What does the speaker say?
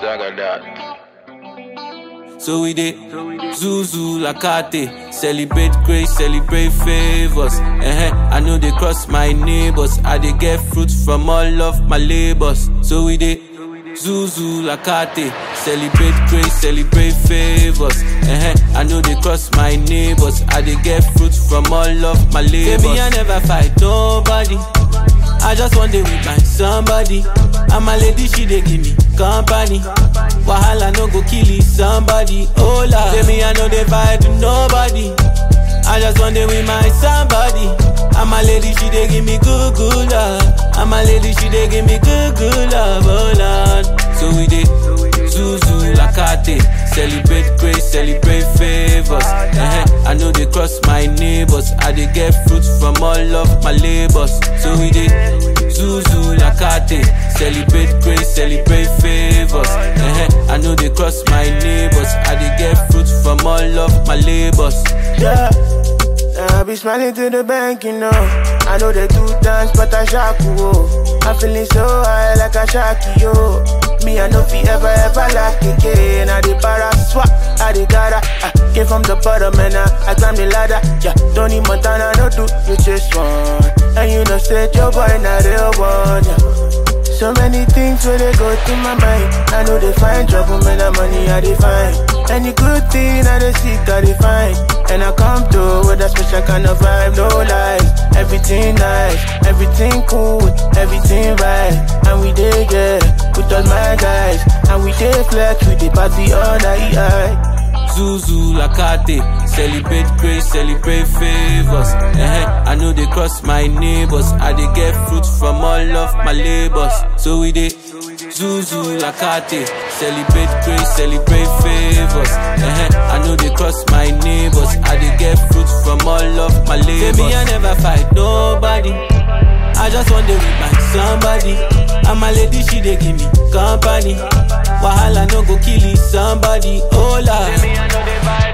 that. So we did Zuzu Lakate, celebrate grace, celebrate favors. I know they cross my neighbors, I they get fruits from all of my labors. So we did Zuzu Lakate, celebrate grace, celebrate favors. I know they cross my neighbors, I they get fruits from all of my labors. Baby, I never fight nobody, I just want to with my somebody. And my lady, she dey give me company. Wahala no go kill somebody. Oh la, baby, I know they fight to nobody, I just want to with my somebody. And my lady, she dey give me good, good love. And my lady, she dey give me good, good love. Oh Lord, so we dey Zuzu Lakate, celebrate grace, celebrate favors. I know they cross my neighbors, I they get fruits from all of my labors. So we dey Zuzu Lakate, celebrate grace, celebrate favors. I know they cross my neighbors, I they get fruits from all of my labors. Yeah, I be smiling to the bank, you know. I know they do dance, but I shock you. I'm feeling so high like a sharky, yo. Me, I know fi ever lack again. I the para swap, I the gotta. I came from the bottom and I climbed the ladder. Yeah, Tony Montana, no do you just one. And you know, said your boy not real one. Yeah. So many things where they go through my mind. I know they find trouble, man, the money I define. Any good thing I they seek, I define. And I come through with a special kind of vibe, no lies. Everything nice, everything cool, everything right. And we did, yeah, with all my guys. And we did flex, we did party all night. Zuzu Lakate, celebrate grace, celebrate favors. I know they cross my neighbors, I they get fruits from all of my labors. So we did Zuzu Lakate, celebrate grace, celebrate favors. I know they cross my neighbors, I they get fruits from all of my labors. Baby, I never fight nobody, I just want to with my somebody. And my lady, she dey give me company. Wahala no go kill somebody. Oh la, Baby, I know they vibe.